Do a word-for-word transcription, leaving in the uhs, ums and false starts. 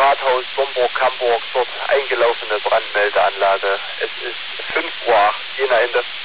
Rathaus Domburg-Hamburg, dort eingelaufene Brandmeldeanlage. Es ist fünf Uhr acht, Jena Ende.